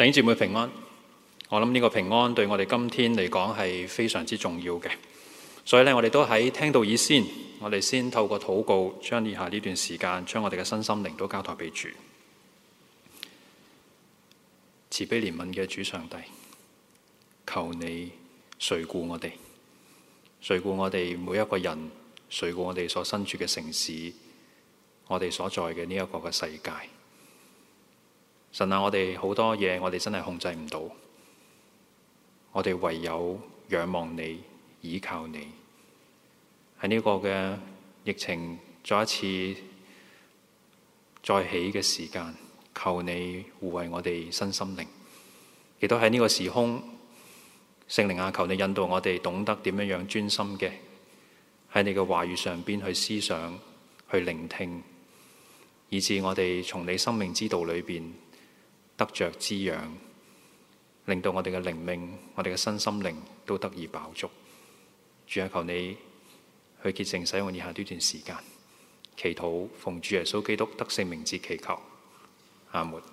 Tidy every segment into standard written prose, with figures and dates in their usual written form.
弟兄姊妹平安，我諗呢個平安對我哋今天嚟講係非常之重要嘅，所以咧我哋都喺聽道以先，我哋先透過禱告，將以下呢段時間，將我哋嘅身心靈都交託俾主。慈悲憐憫嘅主上帝，求你垂顧我哋，垂顧我哋每一個人，垂顧我哋所身處嘅城市，我哋所在嘅呢一個嘅世界。神啊，我哋好多嘢我哋真係控制唔到，我哋唯有仰望你，倚靠你。喺呢個嘅疫情再一次再起嘅時間，求你護衛我哋身心靈，亦都喺呢個時空，聖靈啊，求你引導我哋懂得點樣專心嘅喺你嘅話語上邊去思想、去聆聽，以致我哋從你生命之道裏邊得着滋養，令到我哋嘅靈命、我哋嘅身心靈都得以飽足。主啊，求你去潔淨使用以下呢段時間，祈禱奉主耶穌基督得勝名字祈求，阿門。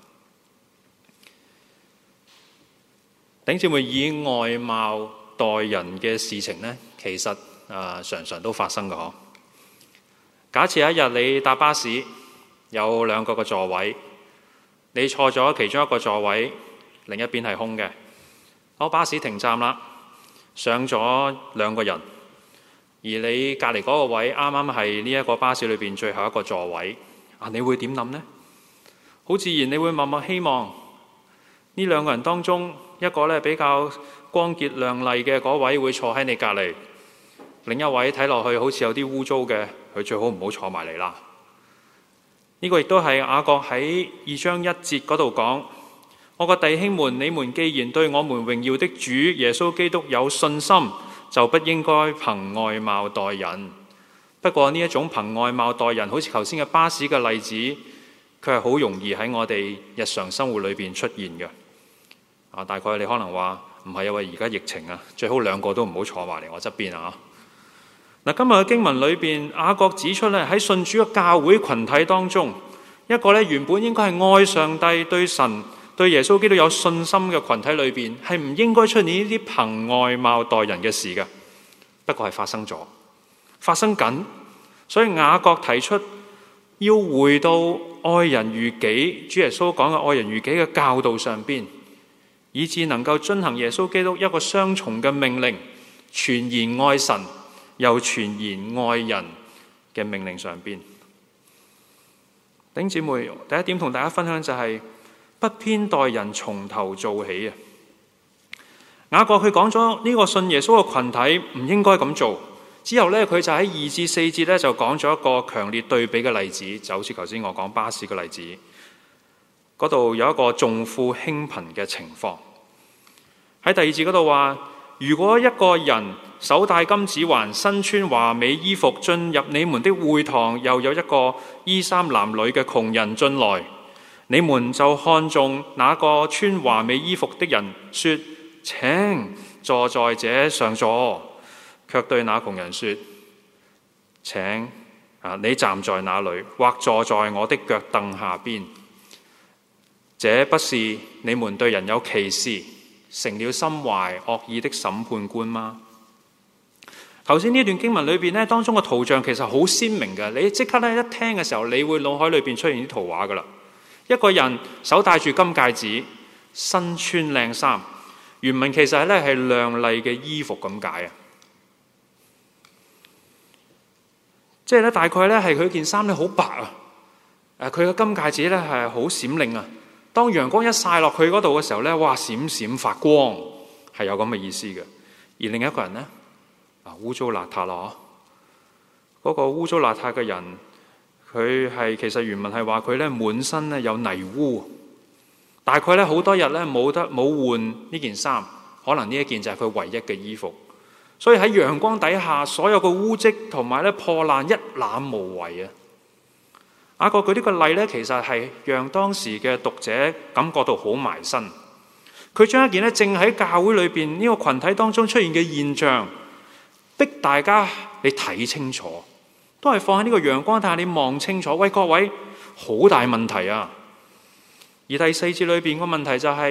弟兄姊妹，以外貌待人嘅事情呢，其實常常都發生嘅嗬。假設有一日你搭巴士，有兩個嘅座位，你坐咗其中一個座位，另一邊係空嘅。好，巴士停站啦，上咗兩個人，而你隔離嗰個位啱啱係呢一個巴士裏邊最後一個座位，你會點諗呢？好自然，你會默默希望呢兩個人當中，一個咧比較光潔亮麗嘅嗰位會坐喺你隔離，另一位睇落去好似有啲污糟嘅，佢最好唔好坐埋嚟啦。呢個亦都係雅各喺2章1節嗰度講：我個弟兄們，你們既然對我們榮耀的主耶穌基督有信心，就不應該憑外貌待人。不過呢一種憑外貌待人，好似頭先嘅巴士嘅例子，佢係好容易喺我哋日常生活裏邊出現嘅。大概你可能話唔係，因為而家疫情啊，最好兩個都唔好坐埋嚟我側邊啊。今日嘅經文裏邊，雅各指出咧，喺信主嘅教會群體當中，一個咧原本應該係愛上帝、對神、對耶穌基督有信心嘅群體裏邊，係唔應該出現呢啲憑外貌待人嘅事嘅。不過係發生咗，發生緊，所以雅各提出要回到愛人如己，主耶穌講嘅愛人如己嘅教導上邊，以致能夠遵行耶穌基督一個雙重嘅命令，全然愛神又全然愛人嘅命令上邊。弟兄姊妹，第一點同大家分享就係不偏待人，從頭做起啊！雅各佢講咗呢個信耶穌嘅群體唔應該咁做，之後呢，佢就喺2至4節呢就講咗一個強烈對比嘅例子，就好似頭先我講巴士嘅例子，嗰度有一個重富輕貧嘅情況。喺第2節嗰度話，如果一個人手戴金指環，身穿華美衣服，進入你們的會堂，又有一個衣衫襤褸嘅窮人進來，你們就看中那個穿華美衣服的人，說：請坐在這上座，卻對那窮人說：請你站在那裏，或坐在我的腳凳下邊。這不是你們對人有歧視，成了心懷惡意的審判官嗎？頭先呢段經文裏邊當中嘅圖像其實好鮮明嘅，你即刻一聽嘅時候，你會腦海裏邊出現啲圖畫噶啦。一個人手戴住金戒指，身穿靚衫，原文其實係亮麗嘅衣服咁解啊。即係大概係佢件衫好白啊，佢嘅金戒指係好閃亮啊。當陽光一曬落去嗰度嘅時候哇，閃閃發光，係有咁嘅意思嘅。而另一個人污糟邋遢咯，嗰個污糟邋遢嘅人，佢係其實原文係話佢滿身有泥污，大概好多日冇換呢件衫，可能呢一件就係佢唯一嘅衣服。所以喺陽光底下，所有嘅污漬同埋破爛一覽無遺啊！雅各舉呢個例其實係讓當時嘅讀者感覺到好埋身。佢將一件正喺教會裏邊呢個群體當中出現嘅現象，逼大家你睇清楚，都係放喺呢個陽光底下，你望清楚。喂，各位，好大問題啊！而第4節裏邊個問題就係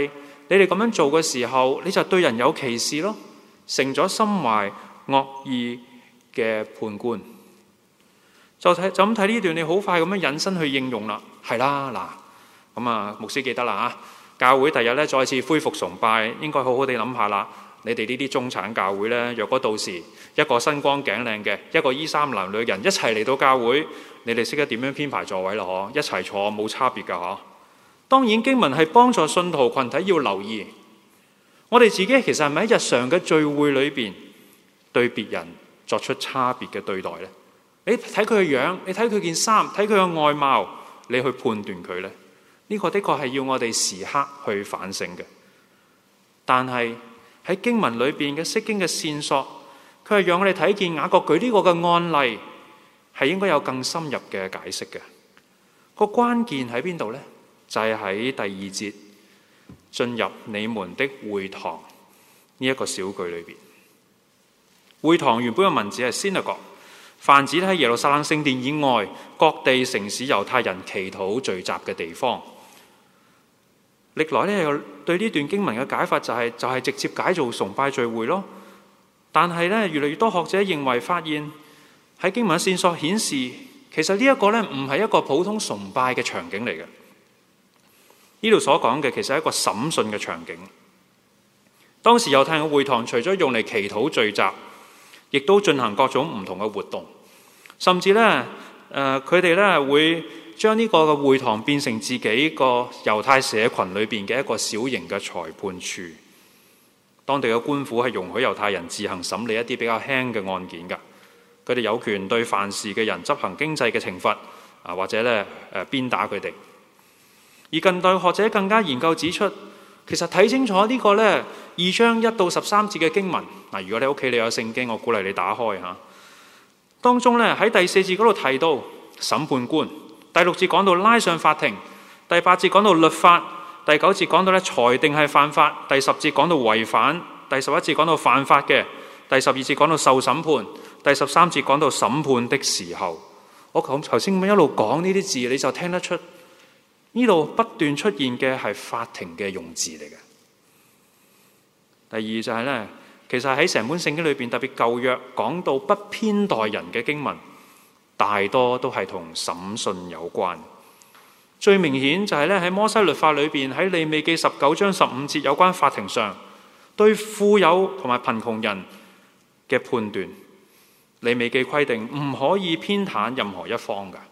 你哋咁樣做嘅時候，你就對人有歧視咯，成咗心懷惡意嘅判官。就咁睇呢段，你好快咁樣引申去應用啦。係啦，嗱，咁啊，牧師記得啦嚇，教會第日咧再次恢復崇拜，應該好好地諗下啦。你哋呢啲中產教會咧，若果到時一個身光頸靚嘅，一個衣衫襤褸嘅人一齊嚟到教會，你哋識得點樣編排座位啦？嗬，一齊坐冇差別㗎嗬。當然經文係幫助信徒群體要留意，我哋自己其實係咪喺日常嘅聚會裏邊對別人作出差別嘅對待呢？你睇佢嘅樣，你睇佢件衫，睇佢嘅外貌，你去判斷佢呢？呢個的確係要我哋時刻去反省嘅。但係喺經文裏邊嘅釋經嘅線索，佢係讓我哋睇見雅各舉呢個嘅案例係應該有更深入嘅解釋嘅。個關鍵喺邊度呢？就係喺第二節，進入你們的會堂呢一個小句裏邊。會堂原本嘅文字係 synagogue， 泛指喺耶路撒冷聖殿以外各地城市猶太人祈禱聚集嘅地方。歷來咧對呢段經文嘅解法就係直接解做崇拜聚會咯。但係咧越嚟越多學者認為發現喺經文嘅線索顯示，其實呢一個咧唔係一個普通崇拜嘅場景嚟嘅。呢度所講嘅其實係一個審訊嘅場景。當時猶太人嘅會堂除咗用嚟祈禱聚集，亦都進行各種唔同嘅活動，甚至咧佢哋咧會將呢個嘅會堂變成自己個猶太社群裏邊嘅一個小型嘅裁判處。當地嘅官府係容許猶太人自行審理一啲比較輕嘅案件㗎，佢哋有權對犯事嘅人執行經濟嘅懲罰啊，或者咧鞭打佢哋。而近代學者更加研究指出，其實睇清楚呢個咧2章1到13節嘅經文嗱，如果你屋企你有聖經，我鼓勵你打開嚇。當中咧喺第4節嗰度提到審判官，第6節講到拉上法庭，第8節講到律法，第9節講到咧裁定係犯法，第10節講到違反，第11節講到犯法嘅，第12節講到受審判，第13節講到審判的時候。我頭先一路講呢啲字，你就聽得出呢度不斷出現嘅係法庭嘅用字嚟嘅。第二就係咧，其實喺成本聖經裏邊，特別舊約講到不偏待人嘅經文，大多都係同審訊有關。最明顯就係咧喺摩西律法裏邊，喺利未記19章15節有關法庭上對富有同埋貧窮人嘅判斷。利未記規定唔可以偏袒任何一方㗎。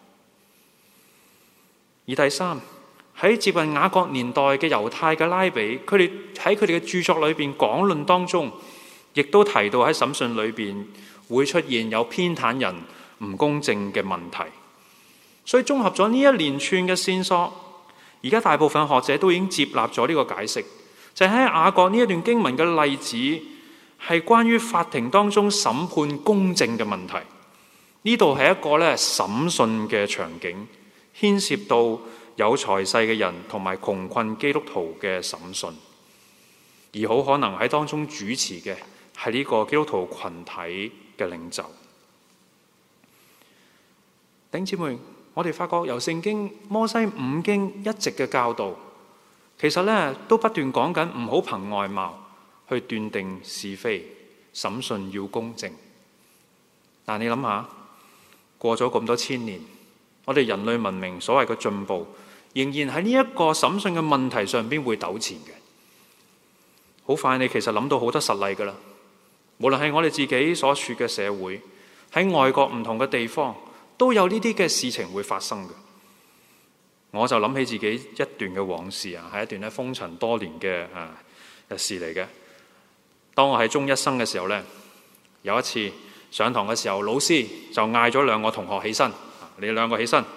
而第三，喺接近雅各年代嘅猶太嘅拉比，佢哋喺佢哋嘅著作裏邊講論當中，亦都提到喺審訊裏邊會出現有偏袒人唔公正嘅問題。所以綜合咗呢一連串嘅線索，而家大部分學者都已經接納咗呢個解釋，就係喺雅各呢一段經文嘅例子係關於法庭當中審判公正嘅問題。呢度係一個咧審訊嘅場景，牽涉到有財勢嘅人同埋窮困基督徒嘅審訊，而好可能喺當中主持嘅係呢個基督徒群體嘅領袖。弟兄姊妹，我哋發覺由聖經摩西五經一直嘅教導，其實咧都不斷講緊唔好憑外貌去斷定是非，審訊要公正。但你諗下，過咗咁多千年，我哋人類文明所謂嘅進步，仍然喺呢一個審訊嘅問題上邊會糾纏嘅。好快你其實諗到好多實例㗎啦。無論係我哋自己所處嘅社會，喺外國唔同嘅地方，都有呢啲嘅事情會發生嘅。我就諗起自己一段嘅往事啊，係一段咧風塵多年嘅事嚟嘅。當我喺中一生嘅時候咧，有一次上堂嘅時候，老師就嗌咗兩個同學起身，你兩個起身。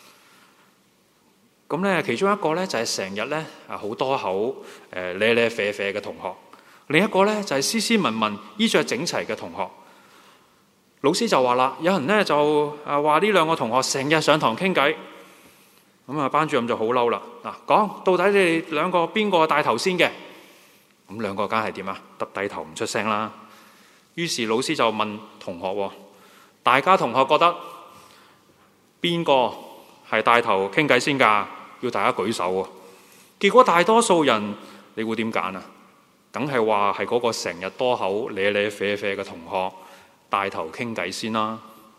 咁咧，其中一個咧就係成日咧好多口咧咧啡啡嘅同學，另一個咧就係斯斯文文、衣着整齊嘅同學。老師就話啦，有人咧就話呢兩個同學成日上堂傾偈。咁啊，班主任就好嬲啦。嗱，講到底你哋兩個邊個帶頭先嘅？咁兩個梗係點啊？耷低頭唔出聲啦。於是老師就問同學，大家同學覺得邊個係帶頭傾偈先㗎？要大家舉手喎。結果大多數人你估點揀啊？梗係話係嗰個成日多口咧咧啡啡嘅同學帶頭傾偈先啦。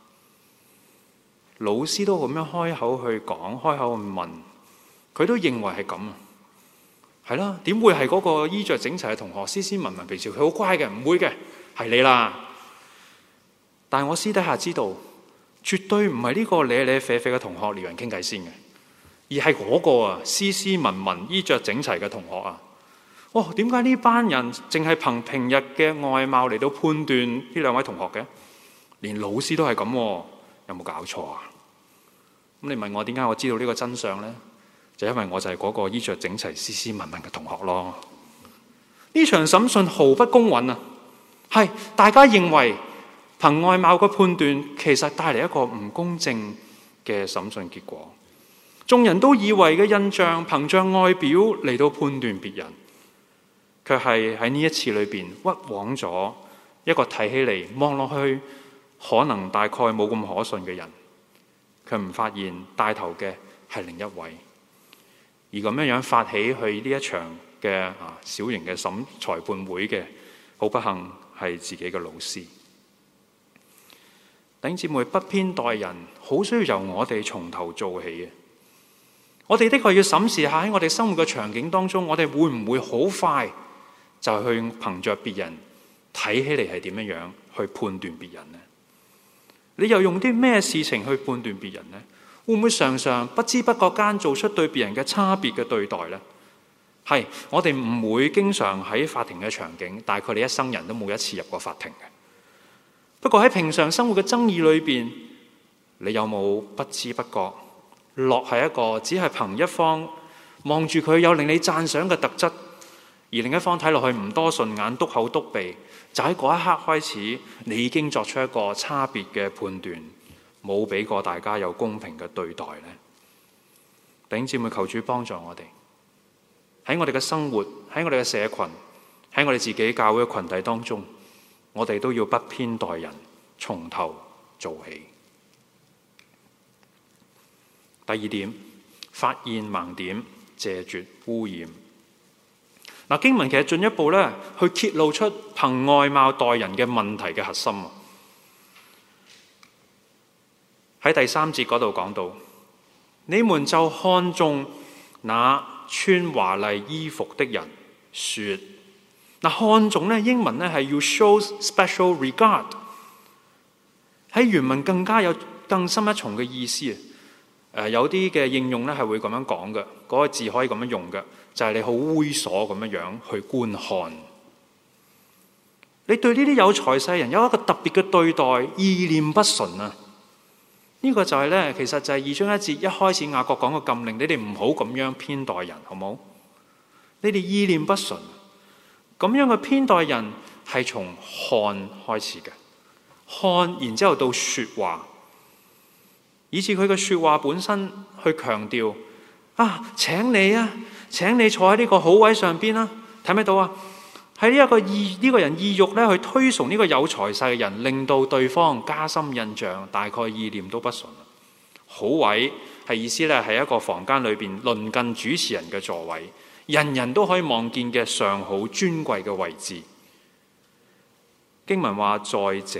老師都咁樣開口去講，開口去問，佢都認為係咁啊。係啦，點會係嗰個衣着整齊嘅同學斯斯文文平時佢好乖嘅？唔會嘅，係你啦。但係我私底下知道，絕對唔係呢個咧咧啡啡嘅同學撩人傾偈先嘅，而係嗰個斯斯文文衣着整齊嘅同學啊。哦，點解呢班人淨係憑平日嘅外貌嚟到判斷呢兩位同學嘅？連老師都係咁，有冇搞錯啊？咁你問我點解我知道呢個真相呢？就因為我就係嗰個衣着整齊、斯斯文文嘅同學咯。呢場審訊毫不公允啊！係大家認為憑外貌嘅判斷，其實帶嚟一個唔公正嘅審訊結果。眾人都以為嘅印象，憑着外表嚟到判斷別人，卻係喺呢一次裏邊屈枉咗一個睇起嚟望落去可能大概冇咁可信嘅人，佢唔發現帶頭嘅係另一位，而咁樣發起去呢一場嘅小型嘅裁判會嘅，好不幸係自己嘅老師。弟兄姊妹，不偏待人，好需要由我哋從頭做起嘅。我哋的確要審視下喺我哋生活嘅場景當中，我哋會唔會好快就去憑着別人睇起嚟係點樣去判斷別人呢？你又用啲咩事情去判斷別人呢？會唔會常常不知不覺間做出對別人嘅差別嘅對待呢？係，我哋唔會經常喺法庭嘅場景，大概你一生人都冇一次入過法庭嘅。不過喺平常生活嘅爭議裏邊，你有冇不知不覺落喺一個只係憑一方望住佢有令你讚賞嘅特質，而另一方睇落去唔多順眼，篤口篤鼻，就喺嗰一刻開始，你已經作出一個差別嘅判斷，冇俾過大家有公平嘅對待呢？弟兄姊妹，求主幫助我哋喺我哋嘅生活，喺我哋嘅社群，喺我哋自己教會嘅群體當中，我哋都要不偏待人，從頭做起。第二點，發現盲點，謝絕污染。經文其實進一步去揭露出憑外貌待人嘅問題嘅核心。喺第3節嗰度講到，你們就看中那穿華麗衣服的人，說看重英文係要 show special regard， 喺原文更加有更深一重嘅意思。有啲嘅應用係會咁樣講嘅，嗰個字可以咁樣用嘅，就係你好猥瑣咁樣去觀看。你對呢啲有財勢人有一個特別嘅對待，意念不純啊！呢個就係其實就係2章1節一開始雅各講嘅禁令，你哋唔好咁樣偏待人，好冇？你哋意念不純，咁樣嘅偏待人係從看開始嘅，看然之後到說話。以致佢嘅說話本身去強調請你坐喺呢個好位上邊啦，睇唔睇到啊？喺呢個人意欲去推崇呢個有財勢嘅人，令到對方加深印象，大概意念都不純。好位係意思係一個房間裏邊鄰近主持人嘅座位，人人都可以望見嘅上好尊貴嘅位置。經文話在這。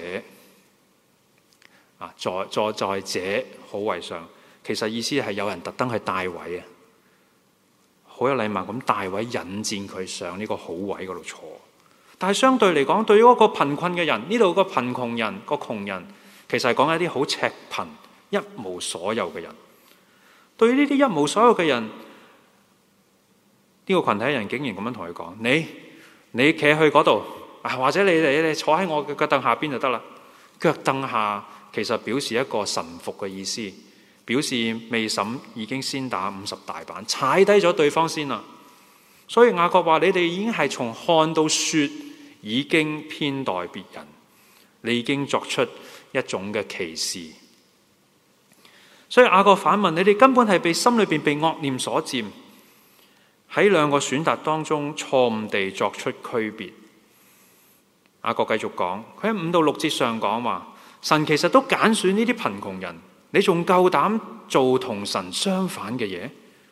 坐在這好位上，其實意思係有人特登去帶位啊，好有禮貌咁帶位引薦佢上呢個好位嗰度坐。但係相對嚟講，對於嗰個貧困嘅人，呢度個貧窮人、個窮人，其實係講一啲好赤貧、一無所有嘅人。對於呢啲一無所有嘅人，呢個群體人竟然咁樣同佢講：你企去嗰度，或者你坐喺我嘅腳凳下邊就得啦。腳凳下其實表示一個臣服嘅意思，表示未審已經先打50大板，踩低咗對方先啦。所以雅各話：你哋已經係從看到說，已經偏待別人，你已經作出一種嘅歧視。所以雅各反問：你哋根本係被心裏邊被惡念所佔，喺兩個選擇當中錯誤地作出區別。雅各繼續講，佢喺5到6節上講話，神其實都揀選呢啲貧窮人，你仲夠膽做同神相反嘅嘢？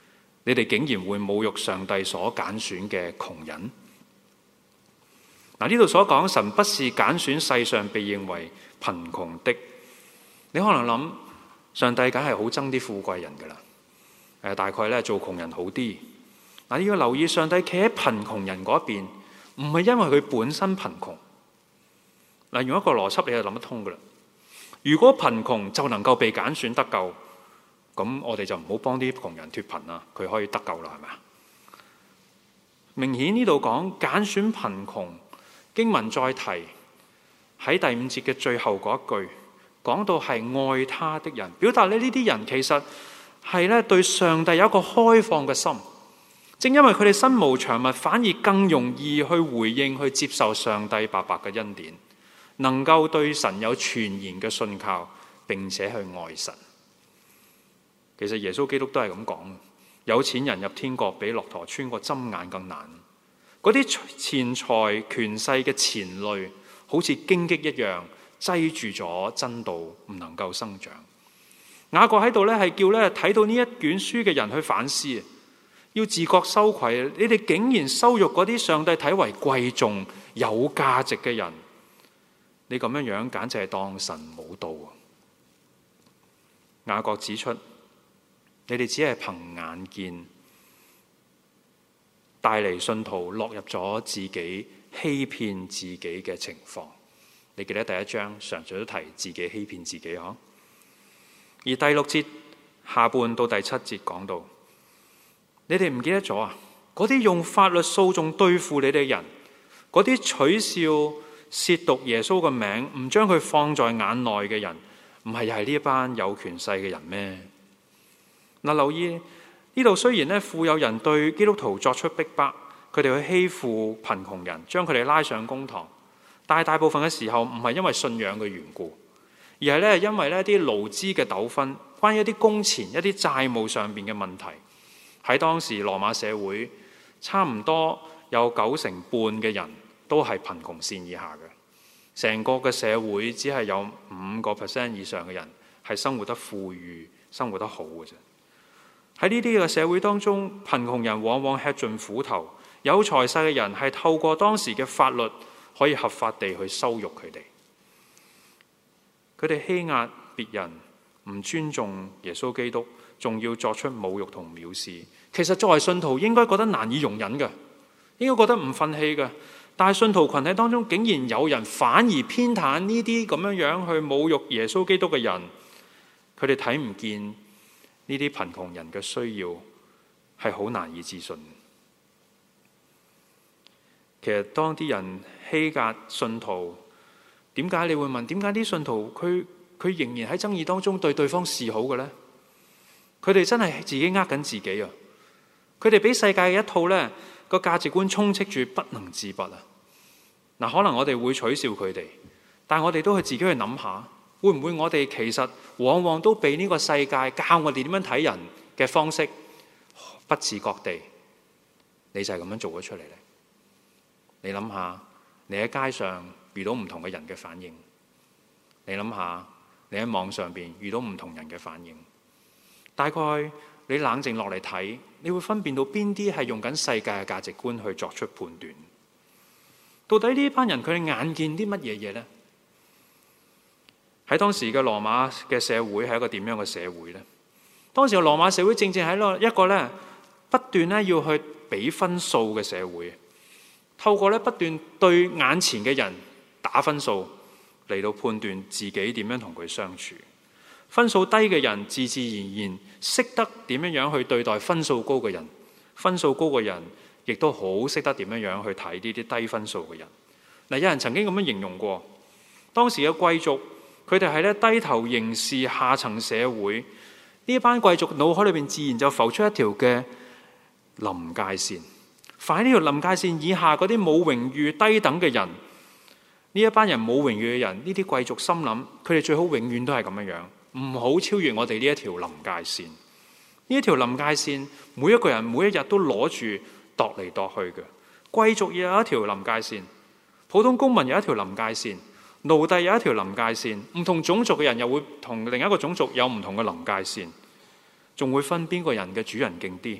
你哋竟然會侮辱上帝所揀選嘅窮人。嗱，呢度所講神不是揀選世上被認為貧窮的，你可能諗上帝梗係好憎啲富貴人噶啦，大概咧做窮人好啲。嗱，你要留意上帝企喺貧窮人嗰邊，唔係因為佢本身貧窮。嗱，用一個邏輯你就諗得通噶啦。如果貧窮就能夠被揀選得救，咁我哋就唔好幫啲窮人脫貧啦，佢可以得救啦，係咪啊？明顯呢度講揀選貧窮，經文再提喺第5節嘅最後嗰一句，講到係愛他的人，表達呢啲人其實係咧對上帝有一個開放嘅心。正因為佢哋身無長物，反而更容易去回應、去接受上帝白白嘅恩典，能夠對神有全然嘅信靠，並且去愛神。其實耶穌基督都係咁講，有錢人入天國比駱駝穿過針眼更難。嗰啲錢財權勢嘅纏累，好似荊棘一樣擠住咗真道，唔能夠生長。雅各喺度咧係叫咧睇到呢一卷書嘅人去反思，要自覺羞愧。你哋竟然羞辱嗰啲上帝睇為貴重、有價值嘅人，你咁樣樣簡直係當神冇道。雅各指出，你哋只係憑眼見，帶嚟信徒落入咗自己欺騙自己嘅情況。你記得第1章常常都提自己欺騙自己嗬。而第6節下半到第7節講到，你哋唔記得咗啊？嗰啲用法律訴訟對付你哋嘅人，嗰啲取笑褻瀆耶穌嘅名，唔將佢放在眼內嘅人，唔係又係呢一班有權勢嘅人咩？嗱，留意呢度，雖然咧富有人對基督徒作出逼迫，佢哋去欺負貧窮人，將佢哋拉上公堂，但係大部分嘅時候唔係因為信仰嘅緣故，而係咧因為呢啲勞資嘅糾紛，關於一啲工錢、一啲債務上面嘅問題。喺當時羅馬社會，差唔多有90%嘅人都係貧窮線以下嘅，成個嘅社會只係有5% 以上嘅人係生活得富裕、生活得好嘅啫。喺呢啲嘅社會當中，貧窮人往往吃盡苦頭，有財勢嘅人係透過當時嘅法律可以合法地去羞辱佢哋。佢哋欺壓別人，唔尊重耶穌基督，仲要作出侮辱同藐視。其實作為信徒應該覺得難以容忍嘅，應該覺得唔忿氣嘅。但係信徒群體當中竟然有人反而偏袒呢啲咁樣樣去侮辱耶穌基督嘅人，佢哋睇唔見呢啲貧窮人嘅需要，係好難以置信。其實當啲人欺壓信徒，點解你會問？點解啲信徒佢仍然喺爭議當中對對方示好嘅呢？佢哋真係自己呃緊自己啊！佢哋俾世界嘅一套呢個價值觀充斥住，不能自拔啊！嗱，可能我哋會取笑佢哋，但係我哋都去自己去諗下。會唔會我哋其實往往都被呢個世界教我哋點樣睇人嘅方式，不自覺地，你就係咁樣做咗出嚟咧？你諗下，你喺街上遇到唔同嘅人嘅反應，你諗下，你喺網上邊遇到唔同人嘅反應，大概你冷靜落嚟睇，你會分辨到邊啲係用緊世界嘅價值觀去作出判斷。到底呢班人佢哋眼見啲乜嘢嘢呢？喺當時嘅羅馬嘅社會係一個點樣嘅社會呢？當時嘅羅馬社會正正喺一個咧不斷咧要去比分數嘅社會，透過咧不斷對眼前嘅人打分數嚟到判斷自己點樣同佢相處。分數低嘅人自自然然識得點樣樣去對待分數高嘅人，分數高嘅人亦都好識得點樣樣去睇呢啲低分數嘅人。嗱，有人曾經咁樣形容過，當時嘅貴族，佢哋係咧低頭凝視下層社會，呢一班貴族腦海裏邊自然就浮出一條嘅臨界線。凡喺呢條臨界線以下嗰啲冇榮譽低等嘅人，呢一班人冇榮譽嘅人，呢啲貴族心諗，佢哋最好永遠都係咁樣樣，唔好超越我哋呢一條臨界線。呢一條臨界線，每一個人每一日都攞住度嚟度去嘅。貴族有一條臨界線，普通公民有一條臨界線，奴隸有一條臨界線，唔同種族嘅人又會同另一個種族有唔同嘅臨界線，仲會分邊個人嘅主人勁啲，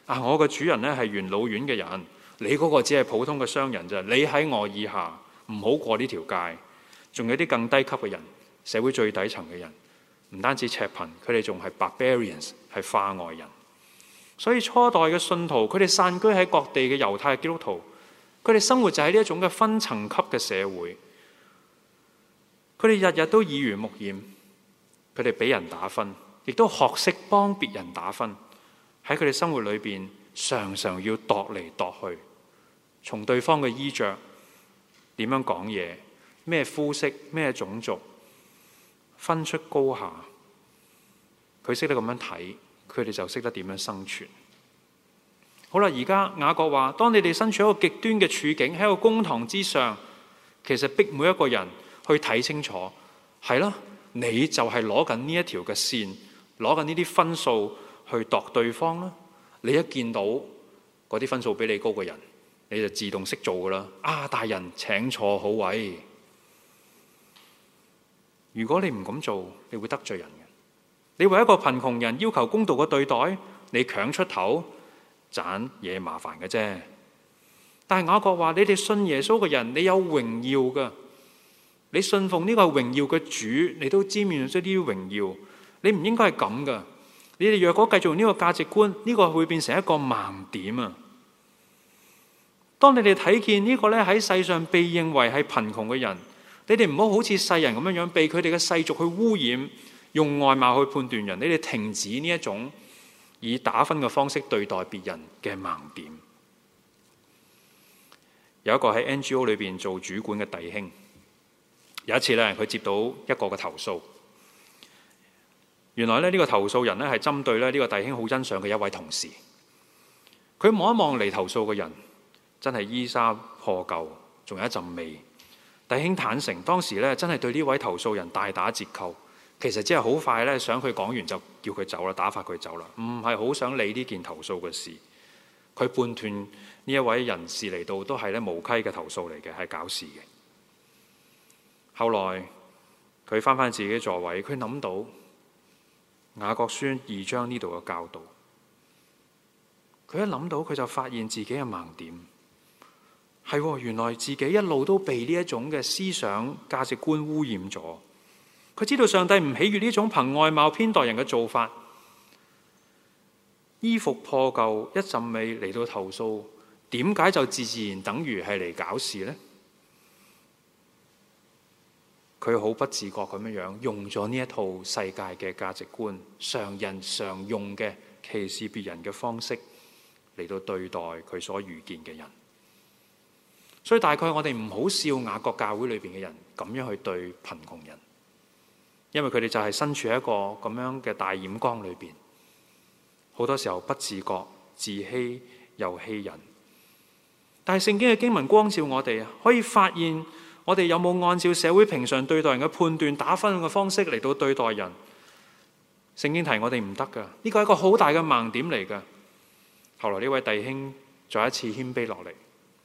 我嘅主人咧係元老院嘅人，你嗰個只係普通嘅商人啫，你喺我以下，唔好過呢條界。仲有啲更低級嘅人，社會最底層嘅人，唔單止赤貧，佢哋仲係 barbarians， 係化外人。所以初代嘅信徒，佢哋散居喺各地嘅猶太基督徒，佢哋生活就喺呢一種嘅分層級嘅社會。佢哋日日都耳濡目染，佢哋俾人打分，亦都學識幫別人打分。喺佢哋生活裏邊，常常要度嚟度去，從對方嘅衣着、點樣講嘢、咩膚色、咩種族，分出高下。佢識得咁樣睇，佢哋就識得點樣生存。好啦，而家雅各話：當你哋身處一個極端嘅處境，喺一個公堂之上，其實逼每一個人去睇清楚，係啦，你就係攞緊呢一條嘅線，攞緊呢啲分數去度對方啦。你一見到嗰啲分數比你高嘅人，你就自動識做噶啦。大人請坐好位。如果你唔咁做，你會得罪人嘅。你為一個貧窮人要求公道嘅對待，你強出頭，盞嘢麻煩嘅啫。但係雅各話：你哋信耶穌嘅人，你有榮耀噶。你信奉呢個榮耀嘅主，你都沾染咗呢啲榮耀。你唔應該係咁噶。你哋若果繼續用呢個價值觀，呢個會變成一個盲點啊！當你哋睇見呢個咧喺世上被認為係貧窮嘅人，你哋唔好好似世人咁樣被佢哋嘅世俗去污染，用外貌去判斷人。你哋停止呢一種以打分嘅方式對待別人嘅盲點。有一個喺 NGO 裏邊做主管嘅弟兄，有一次咧，佢接到一個嘅投訴。原來咧，呢個投訴人咧係針對咧呢個弟兄好欣賞嘅一位同事。佢望一望嚟投訴嘅人，真係衣衫破舊，仲有一陣味。弟兄坦誠，當時咧真係對呢位投訴人大打折扣。其實只係好快咧，想佢講完就叫佢走啦，打發佢走啦，唔係好想理呢件投訴嘅事。佢判斷呢一位人士嚟到都係咧無稽嘅投訴嚟嘅，係搞事嘅。後來佢翻返自己座位，佢諗到雅各書2章呢度嘅教導，佢一諗到佢就發現自己嘅盲點，係原來自己一路都被呢一種嘅思想價值觀污染咗。佢知道上帝唔喜悅呢種憑外貌偏待人嘅做法。衣服破舊一陣味嚟到投訴，點解就自然等於係嚟搞事呢？佢好不自覺咁樣用咗呢一套世界嘅價值觀，常人常用嘅歧視別人嘅方式嚟到對待佢所遇見嘅人。所以大概我哋唔好笑雅各教會裏邊嘅人咁樣去對貧窮人，因為佢哋就係身處喺一個咁樣嘅大染缸裏邊，好多時候不自覺、自欺又欺人。但係聖經嘅經文光照我哋，可以發現我哋有冇按照社會平常對待人嘅判斷打分嘅方式嚟到對待人。聖經提我哋唔得噶，呢個係一個好大嘅盲點嚟噶。後來呢位弟兄再一次謙卑落嚟，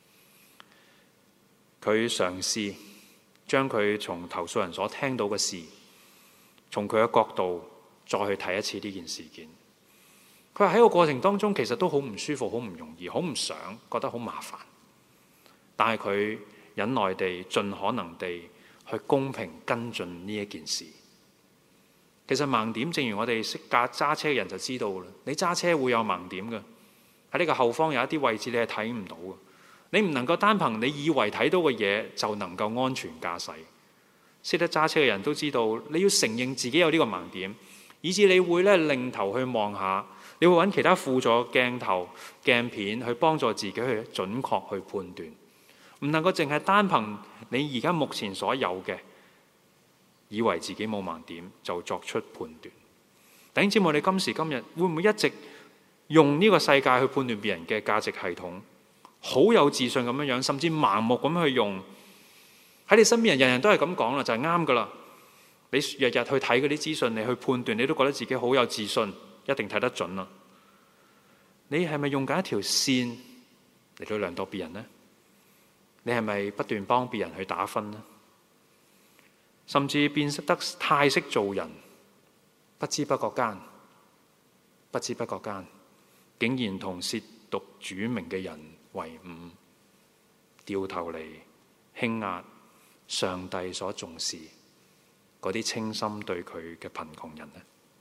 佢嘗試將佢從投訴人所聽到嘅事，從佢嘅角度再去睇一次呢件事件。佢話喺個過程當中其實都好唔舒服，好唔容易，好唔想，覺得好麻煩。但係佢忍耐地盡可能地去公平跟進呢一件事。其實盲點正如我哋識揸車嘅人就知道啦，你揸車會有盲點嘅。喺呢個後方有一啲位置你係睇唔到嘅，你唔能夠單憑你以為睇到嘅嘢就能夠安全駕駛。識得揸車嘅人都知道，你要承認自己有呢個盲點，以至你會咧擰頭去望下，你會揾其他輔助鏡頭、鏡片去幫助自己去準確去判斷。唔能夠淨係單憑你而家目前所有嘅，以為自己冇盲點就作出判斷。弟兄姊妹，你今時今日會唔會一直用呢個世界去判斷別人嘅價值系統，好有自信咁樣樣，甚至盲目咁去用？喺你身邊人人都係咁講啦，就係啱噶啦。你日日去睇嗰啲資訊，你去判斷，你都覺得自己好有自信，一定睇得準啦。你係咪用緊一條線嚟到量度別人呢？你係咪不斷幫別人去打分呢？甚至變得太識做人，不知不覺間竟然同褻瀆主名嘅人為伍，掉頭嚟輕壓上帝所重視嗰啲清心對佢嘅貧窮人呢？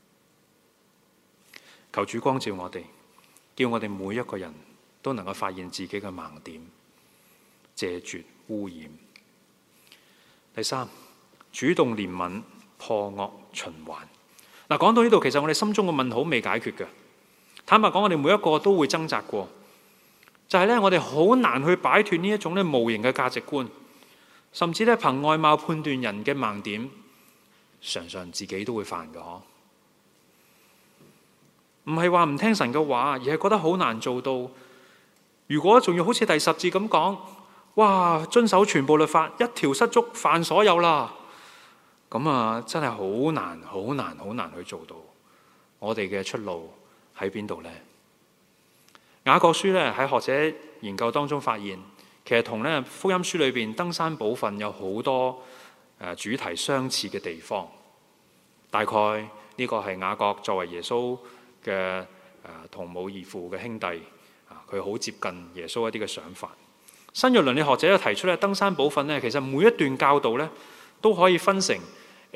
求主光照我哋，叫我哋每一個人都能夠發現自己嘅盲點，謝絕污染。第三，主動憐憫，破惡循環。嗱，講到呢度，其實我哋心中嘅問號未解決嘅。坦白講，我哋每一個都會掙扎過，就係咧，我哋好難去擺脫呢一種咧無形嘅價值觀，甚至咧憑外貌判斷人嘅盲點，常常自己都會犯嘅嗬。唔係話唔聽神嘅話，而係覺得好難做到。如果仲要好似第10節咁講，哇，遵守全部律法，一條失足犯所有啦，咁啊，真係好難、好難、好難去做到。我哋嘅出路喺邊度呢？雅各書咧喺學者研究當中發現，其實同咧福音書裏邊登山寶訓有好多主題相似嘅地方。大概呢個係雅各作為耶穌嘅同母異父嘅兄弟，佢好接近耶穌一啲嘅想法。新約倫理學者又提出咧，登山寶訓咧，其實每一段教導咧都可以分成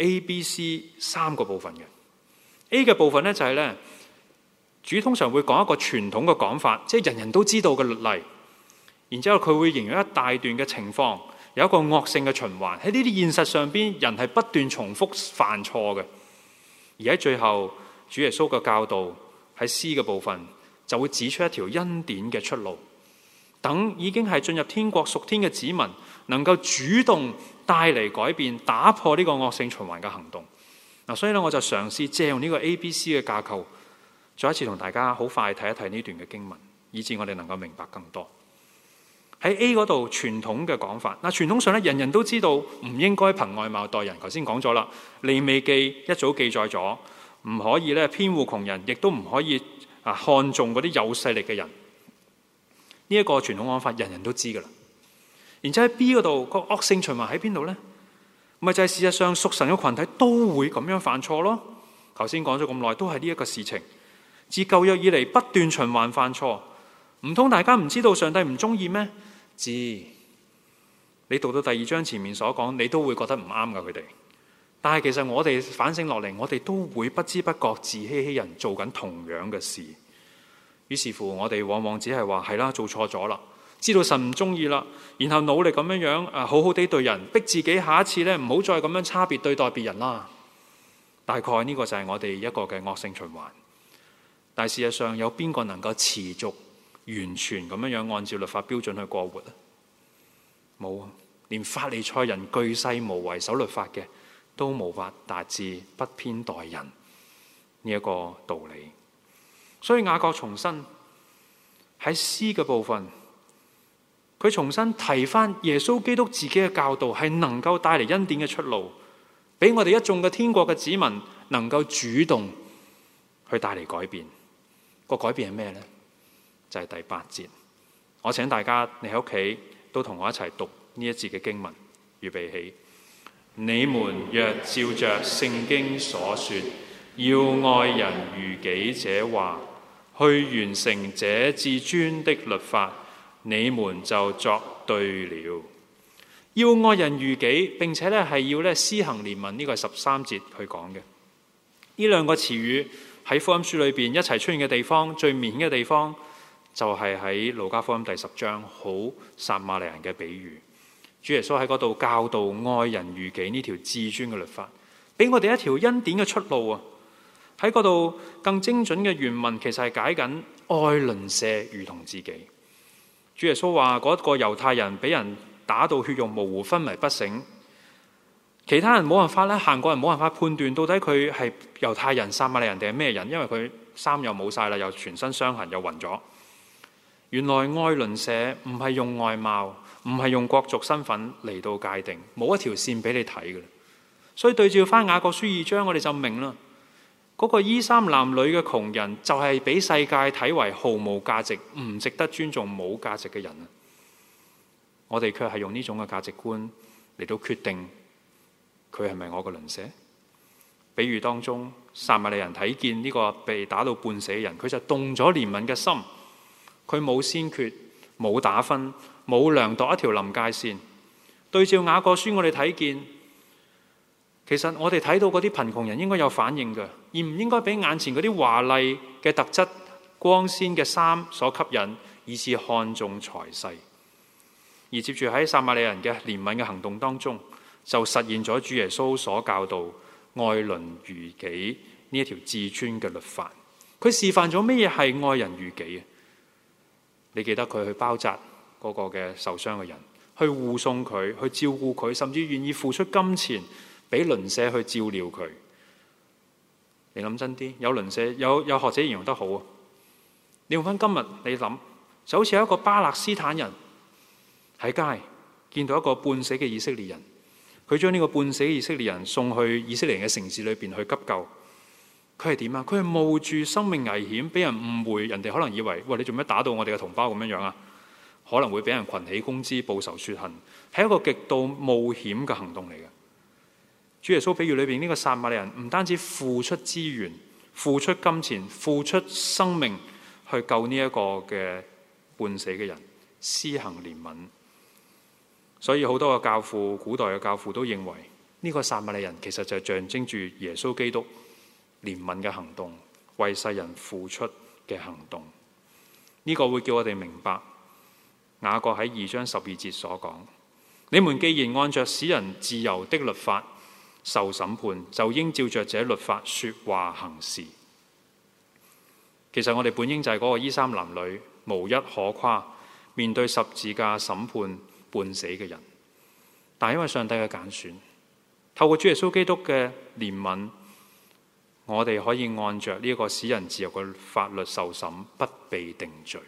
A、B、C 3個部分嘅。A 嘅部分咧就係咧，主通常會講一個傳統嘅講法，即係人人都知道嘅律例。然之後佢會形容一大段嘅情況，有一個惡性嘅循環。喺呢啲現實上邊，人係不斷重複犯錯嘅。而喺最後，主耶穌嘅教導喺 C 嘅部分就會指出一條恩典嘅出路，等已經係進入天國屬天嘅子民能夠主動帶嚟改變，打破呢個惡性循環嘅行動。所以咧，我就嘗試借用呢個 A、B、C 嘅架構，再一次同大家好快睇一睇呢段嘅經文，以致我哋能夠明白更多。喺 A 嗰度傳統嘅講法，傳統上咧，人人都知道唔應該憑外貌待人。頭先講咗啦，利未記一早記載咗，唔可以咧偏護窮人，亦都唔可以看重嗰啲有勢力嘅人。呢一個傳統講法，人人都知噶啦。然之後喺 B 嗰度，個惡性循環喺邊度呢？咪就係事實上屬神嘅群體都會咁樣犯錯咯。頭先講咗咁耐，都係呢一個事情。自舊約以嚟不斷循環犯錯，唔通大家唔知道上帝唔中意咩？知。你讀到第2章前面所講，你都會覺得唔啱噶佢哋。但係其實我哋反省落嚟，我哋都會不知不覺自欺欺人，做緊同樣嘅事。於是乎，我哋往往只係話係啦，做錯咗啦，知道神唔中意啦，然後努力咁樣好好地對人，逼自己下一次咧唔好再咁樣差別對待別人啦。大概呢個就係我哋一個嘅惡性循環。但事實上，有邊個能夠持續完全咁樣按照律法標準去過活啊？冇啊！連法利賽人巨細無遺守律法嘅，都無法達至不偏待人呢一個道理。所以雅各重申喺 C 嘅部分，佢重新提翻耶穌基督自己嘅教導係能夠帶嚟恩典嘅出路，俾我哋一眾嘅天國嘅子民能夠主動去帶嚟改變。個改變係咩呢？就係第8節。我請大家你喺屋企都同我一齊讀呢一節嘅經文，預備起。你們若照着聖經所說，要愛人如己這話，去完成這至尊的律法，你們就作對了。要愛人如己，並且咧係要咧施行憐憫，呢個係13節去講嘅。呢兩個詞語喺福音書裏邊一齊出現嘅地方，最明顯嘅地方就係喺路加福音第10章，好撒瑪利人嘅比喻。主耶穌喺嗰度教導愛人如己呢條至尊嘅律法，俾我哋一條恩典嘅出路啊！喺嗰度更精準嘅原文其實係解緊愛鄰舍如同自己。主耶穌話嗰個猶太人俾人打到血肉模糊、昏迷不醒，其他人冇辦法咧，行過人冇辦法判斷到底佢係猶太人、撒瑪利人定係咩人，因為佢衫又冇晒啦，又全身傷痕，又暈咗。原來愛鄰舍唔係用外貌，唔係用國族身份嚟到界定，冇一條線俾你睇嘅。所以對照翻雅各書2章，我哋就明啦，嗰個衣衫襤褸嘅窮人就係俾世界睇為毫無價值、唔值得尊重、冇價值嘅人啊！我哋卻係用呢種嘅價值觀嚟到決定佢係咪我嘅鄰舍。比喻當中撒瑪利人睇見呢個被打到半死嘅人，佢就動咗憐憫嘅心。佢冇先決，冇打分，冇量度一條臨界線。對照雅各書，我哋睇見，其實我哋睇到嗰啲貧窮人應該有反應嘅，而唔應該俾眼前嗰啲華麗嘅特質、光鮮嘅衫所吸引，以致看重財勢。而接住喺撒瑪利人嘅憐憫嘅行動當中，就實現咗主耶穌所教導愛鄰如己呢一條至尊嘅律法。佢示範咗咩嘢係愛人如己啊？你記得佢去包紮嗰個嘅受傷嘅人，去護送佢，去照顧佢，甚至願意付出金錢俾鄰舍去照料佢。你諗真啲，有鄰舍，有學者形容得好啊！你用翻今日你諗，就好似有一個巴勒斯坦人喺街見到一個半死嘅以色列人，佢將呢個半死嘅以色列人送去以色列人嘅城市裏邊去急救。佢係點啊？佢係冒住生命危險，俾人誤會，人哋可能以為，喂，你做咩打到我哋嘅同胞咁樣樣啊？可能會俾人群起攻之，報仇雪恨，係一個極度冒險嘅行動嚟嘅。主耶穌比喻裏邊呢個撒瑪利人唔單止付出資源、付出金錢、付出生命去救呢一個嘅半死嘅人，施行憐憫。所以好多嘅教父，古代嘅教父都認為呢個撒瑪利人其實就係象徵住耶穌基督憐憫嘅行動，為世人付出嘅行動。呢個會叫我哋明白雅各喺2章12節所講：你們既然按着使人自由的律法受審判，就應照着這律法說話行事。其實我哋本應就係嗰個衣衫襤褸、無一可誇，面對十字架審判半死嘅人。但因為上帝嘅揀選，透過主耶穌基督嘅憐憫，我哋可以按着呢一個使人自由嘅法律受審，不被定罪。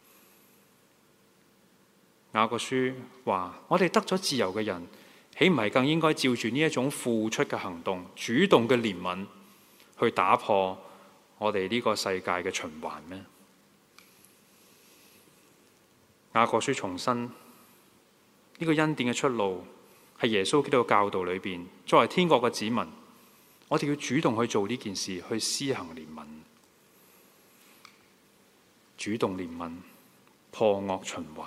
雅各書話：我哋得咗自由嘅人，豈唔係更應該照住呢一種付出嘅行動，主動嘅憐憫，去打破我哋呢個世界嘅循環咩？雅各書重申呢個恩典嘅出路係耶穌基督嘅教導裏邊，作為天國嘅子民，我哋要主動去做呢件事，去施行憐憫，主動憐憫，破惡循環。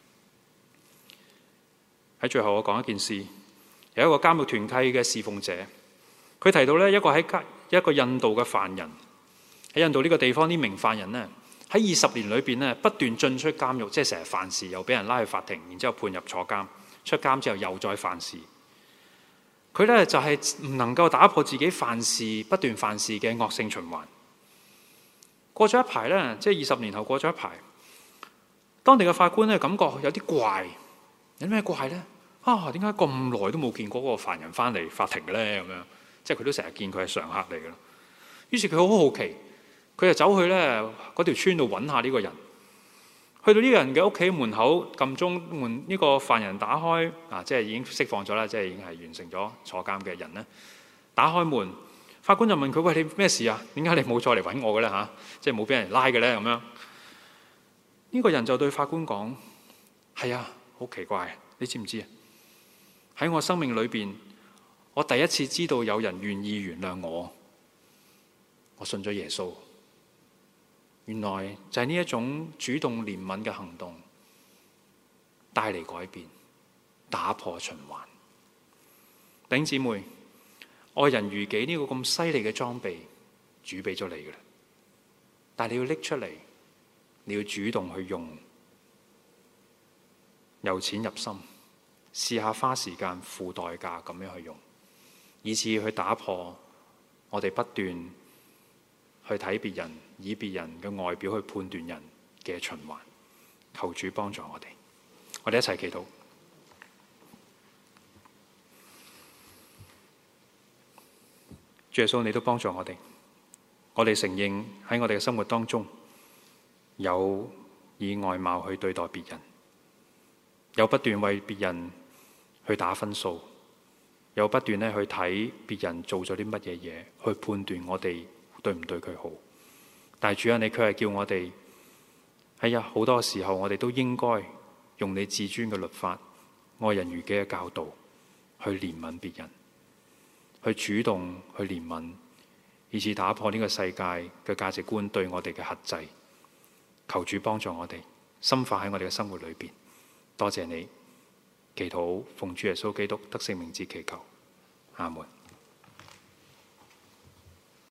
喺最後我講一件事，有一個監獄團契嘅侍奉者，佢提到一個印度嘅犯人，喺印度呢個地方，呢名犯人呢，喺20年裏邊呢，不斷進出監獄，即係成日犯事，又俾人拉去法庭，然之後判入坐監，出監之後又再犯事。佢呢就係唔能夠打破自己不斷犯事嘅惡性循環。過咗一排呢，即係20年後過咗一排，當地嘅法官呢感覺有啲怪，有咩怪呢？點解咁耐都冇見過嗰個犯人翻嚟法庭嘅咧？咁樣，即係佢都成日見佢係常客嚟嘅。於是佢好好奇，佢就走去咧嗰條村度揾下呢個人。去到呢個人嘅屋企門口，撳鐘門，呢個犯人打開，即係已經釋放咗啦，即係已經係完成咗坐監嘅人咧。打開門，法官就問佢：喂，你咩事啊？點解你冇再嚟揾我嘅咧？即係冇俾人拉嘅咧？咁樣，呢個人就對法官講：係啊，好奇怪，你知唔知啊？喺我生命裏邊，我第一次知道有人願意原諒我。我信咗耶穌，原來就係呢一種主動憐憫嘅行動，帶嚟改變，打破循環。弟兄姊妹，愛人如己呢個咁犀利嘅裝備，主俾咗你嘅啦，但係你要拎出嚟，你要主動去用，由淺入深。試下花時間付代價咁樣去用，以至去打破我哋不斷去睇別人，以別人嘅外表去判斷人嘅循環。求主幫助我哋，我哋一齊祈禱。主耶穌，你都幫助我哋。我哋承認喺我哋嘅生活當中，有以外貌去對待別人，有不斷為別人去打分數，有不斷去睇別人做咗啲乜嘢嘢，去判斷我哋對唔對佢好。但係主啊，你卻係叫我哋好多時候，我哋都應該用你至尊嘅律法、愛人如己嘅教導去憐憫別人，去主動去憐憫， 以致打破呢個世界嘅價值觀對我哋嘅轄制。求主幫助我哋，深化喺我哋嘅生活裏邊。多謝你，祈禱奉主耶穌基督得勝名字祈求，阿門。